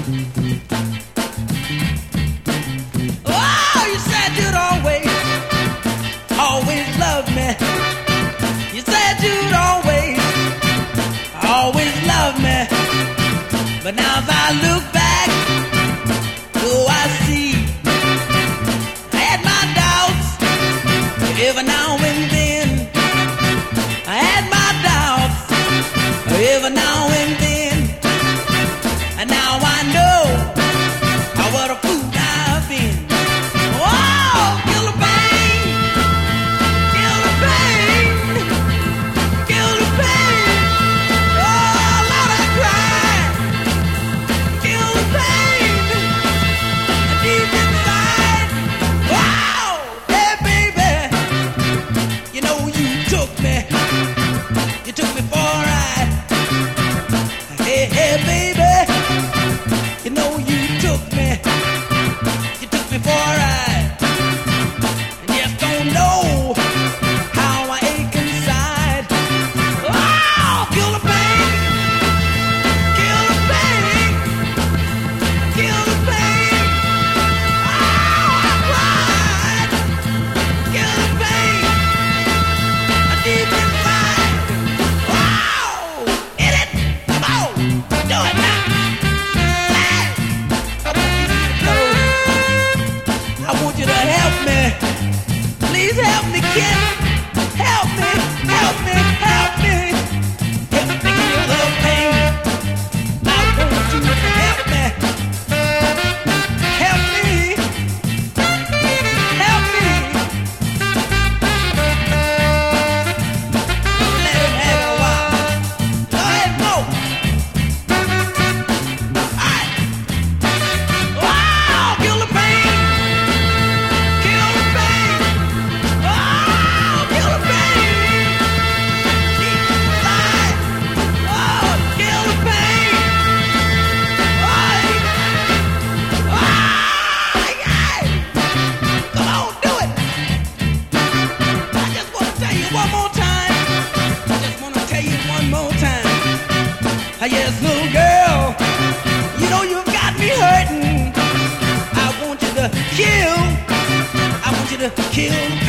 Oh, you said you'd always love me. You said you'd always love me. But now as I look back, oh, I see I had my doubts every now and then. I had my doubts every now and then. And now I know what a fool I've been. Oh, kill the pain, kill the pain, kill the pain. Oh, Lord, I cried. Kill the pain deep inside. Wow, hey baby, you know you took me for a ride. Hey baby, you know you took me for a ride. And just don't know how I ache inside. Oh, kill the pain, kill the pain, kill the pain. Oh, I cried. Kill the pain deep inside. Wow, hit it, come on, do it now. I want you to help me. Please help me, kid. Help me, help me, help me. Help me kill the pain. I want you to help me. Help me. Help me. Let him have it a while. Go ahead, go. All right. Wow, kill the pain. Kill the pain. Oh, kill the pain. Deep inside. Oh, kill the pain. Oh, yeah. Come on, do it. I just want to tell you one more time. I just want to tell you one more time. Yes, little girl, you know you've got me hurting. I want you to kill the